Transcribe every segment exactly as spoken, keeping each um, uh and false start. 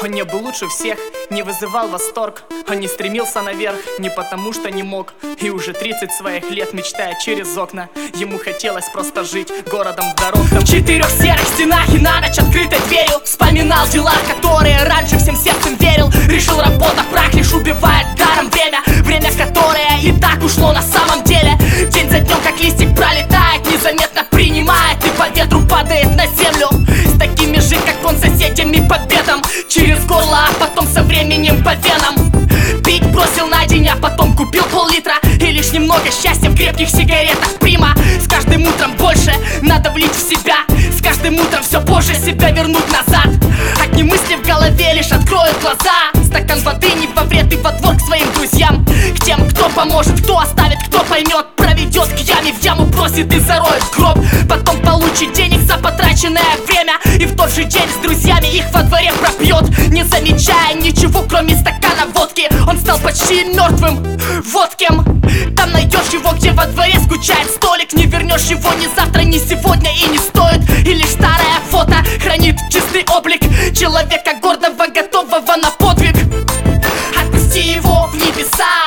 Он не был лучше всех, не вызывал восторг. Он не стремился наверх, не потому что не мог. И уже тридцать своих лет, мечтая через окна, ему хотелось просто жить городом дорогам. В четырех серых стенах и на ночь открытой дверью вспоминал дела, которые раньше всем сердцем верил. Решил, работа прах лишь убивает даром время. Время, которое и так ушло на самом деле. День за днем, как листик пролетает, незаметно принимает и по ветру падает на землю. С такими же, как он, соседями по бедам, через горло, а потом со временем по венам. Пить бросил на день, а потом купил пол-литра. И лишь немного счастья в крепких сигаретах прима. С каждым утром больше надо влить в себя. С каждым утром все позже себя вернуть назад. Одни мысли в голове лишь откроют глаза. Стакан воды не во вред и во двор к своим друзьям. К тем, кто поможет, кто оставит, кто поймет. Проведет к яме, в яму бросит и зароет в гроб. Потом получит денег за потраченное время. И в тот же день с друзьями их во дворе пропьет, не замечая ничего, кроме стакана водки. Он стал почти мертвым, вот кем. Там найдешь его, где во дворе скучает столик. Не вернешь его ни завтра, ни сегодня и не стоит. И лишь старое фото хранит чистый облик человека гордого, готового на подвиг. Отпусти его в небеса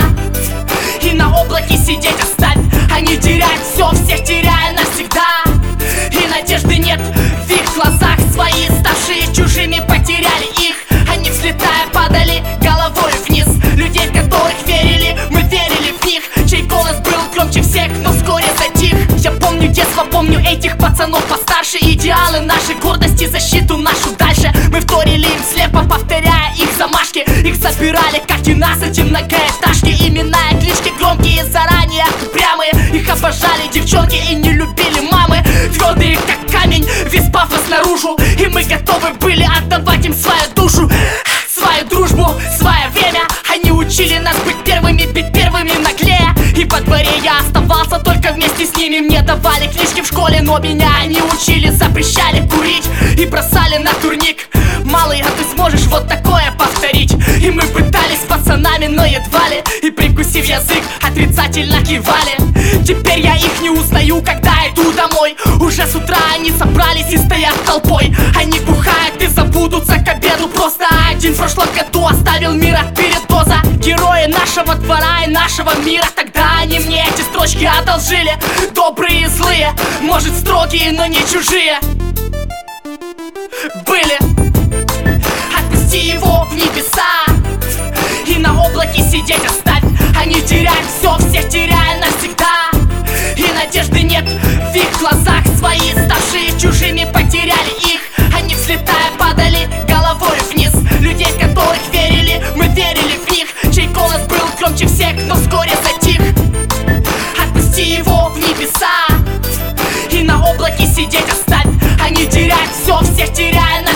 и на облаке сидеть оставь. Они теряют все, всех теряя навсегда. И надежды нет в их глазах, свои ставшие чужими потеряли их. Они, взлетая, падали головой вниз. Людей, в которых верили, мы верили в них. Чей голос был громче всех, но вскоре затих. Я помню детство, помню этих пацанов постарше. Идеалы нашей гордости, защиту нашу дальше. Мы вторили им слепо, повторяя их замашки. Их забирали, как и нас, эти многоэтажки. Имена и клички громкие, заранее упрямые. Их обожали девчонки и не любили мамы. Твердые, как камень, весь пафос наружу. И мы готовы были отдавать им свою душу, свою дружбу, свое время. Они учили нас быть первыми, быть первыми наглее. И во дворе я оставался только вместе с ними. Мне давали книжки в школе, но меня они учили, запрещали курить и бросали на турник. Малый, а ты сможешь вот такое повторить? И мы пытались с пацанами, но едва ли. И прикусив язык, отрицательно кивали. Теперь я их не узнаю, когда иду домой. Уже с утра они собрались и стоят толпой. Они бухают и забудутся к обеду. Просто один в прошлом году оставил мир от передоза. Герои нашего двора и нашего мира. Тогда они мне эти строчки одолжили. Добрые и злые, может строгие, но не чужие были. Отпусти его в небеса и на облаке сидеть оставь. Они теряют все, всех теряя навсегда. И надежды нет в их глазах, свои ставшие чужими потеряли их. Они, взлетая, падали головой вниз. Людей, в которых верили, мы верили в них. Чей голос был громче всех, но вскоре затих. Отпусти его в небеса и на облаке сидеть оставь. Они теряют все, всех теряя